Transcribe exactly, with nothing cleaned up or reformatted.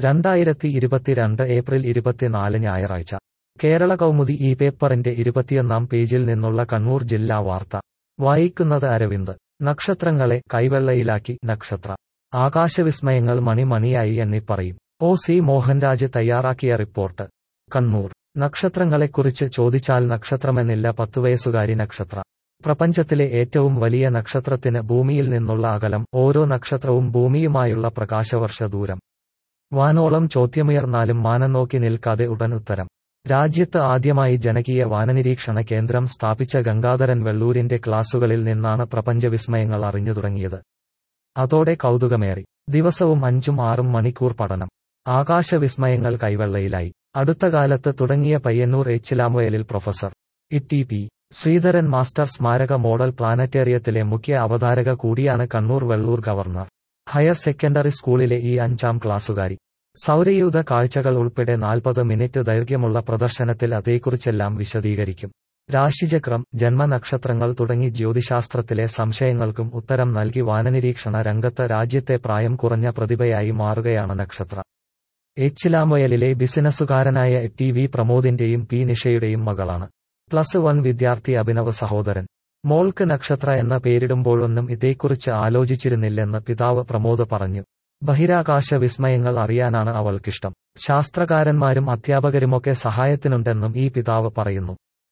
രണ്ടായിരത്തി ഇരുപത്തിരണ്ട് ഏപ്രിൽ ഇരുപത്തിനാല് ഞായറാഴ്ച കേരള കൗമുദി ഈ പേപ്പറിന്റെ ഇരുപത്തിയൊന്നാം പേജിൽ നിന്നുള്ള കണ്ണൂർ ജില്ലാ വാർത്ത വായിക്കുന്നത് അരവിന്ദ്. നക്ഷത്രങ്ങളെ കൈവെള്ളയിലാക്കി നക്ഷത്ര. ആകാശവിസ്മയങ്ങൾ മണിമണിയായി എണ്ണിപ്പറയും. ഒ സി മോഹൻരാജ് തയ്യാറാക്കിയ റിപ്പോർട്ട്. കണ്ണൂർ. നക്ഷത്രങ്ങളെക്കുറിച്ച് ചോദിച്ചാൽ നക്ഷത്രമെന്നില്ല പത്തുവയസ്സുകാരി നക്ഷത്ര. പ്രപഞ്ചത്തിലെ ഏറ്റവും വലിയ നക്ഷത്രത്തിന് ഭൂമിയിൽ നിന്നുള്ള അകലം, ഓരോ നക്ഷത്രവും ഭൂമിയുമായുള്ള പ്രകാശവർഷ ദൂരം. വാനോളം ചോദ്യമുയർന്നാലും മാനം നോക്കി നിൽക്കാതെ ഉടൻ ഉത്തരം. രാജ്യത്ത് ആദ്യമായി ജനകീയ വാനനിരീക്ഷണ കേന്ദ്രം സ്ഥാപിച്ച ഗംഗാധരൻ വെള്ളൂരിന്റെ ക്ലാസുകളിൽ നിന്നാണ് പ്രപഞ്ചവിസ്മയങ്ങൾ അറിഞ്ഞു തുടങ്ങിയത്. അതോടെ കൗതുകമേറി. ദിവസവും അഞ്ചും ആറും മണിക്കൂർ പഠനം. ആകാശവിസ്മയങ്ങൾ കൈവെള്ളയിലായി. അടുത്തകാലത്ത് തുടങ്ങിയ പയ്യന്നൂർ ഏച്ചിലാമൊയലിൽ professor E T P Sreedharan master സ്മാരക മോഡൽ പ്ലാനറ്റേറിയത്തിലെ മുഖ്യ അവതാരക കൂടിയാണ് Kannur Vellur government higher secondary സ്കൂളിലെ ഈ അഞ്ചാം ക്ലാസുകാരി. സൗരയൂഥ കാഴ്ചകൾ ഉൾപ്പെടെ നാൽപ്പത് മിനിറ്റ് ദൈർഘ്യമുള്ള പ്രദർശനത്തിൽ അതേക്കുറിച്ചെല്ലാം വിശദീകരിക്കും. രാശിചക്രം, ജന്മനക്ഷത്രങ്ങൾ തുടങ്ങി ജ്യോതിശാസ്ത്രത്തിലെ സംശയങ്ങൾക്കും ഉത്തരം നൽകി വാനനിരീക്ഷണ രംഗത്ത് രാജ്യത്തെ പ്രായം കുറഞ്ഞ പ്രതിഭയായി മാറുകയാണ് നക്ഷത്ര. ഏച്ചിലാമൊയലിലെ ബിസിനസ്സുകാരനായ ടി വി പ്രമോദിന്റെയും പി നിഷയുടെയും മകളാണ്. പ്ലസ് വൺ വിദ്യാർത്ഥി അഭിനവ് സഹോദരൻ. മോൾക്ക് നക്ഷത്ര എന്ന പേരിടുമ്പോഴൊന്നും ഇതേക്കുറിച്ച് ആലോചിച്ചിരുന്നില്ലെന്ന് പിതാവ് പ്രമോദ് പറഞ്ഞു. ബഹിരാകാശ വിസ്മയങ്ങൾ അറിയാനാണ് അവൾക്കിഷ്ടം. ശാസ്ത്രകാരന്മാരും അധ്യാപകരുമൊക്കെ സഹായത്തിനുണ്ടെന്നും ഈ പിതാവ് പറയുന്നു.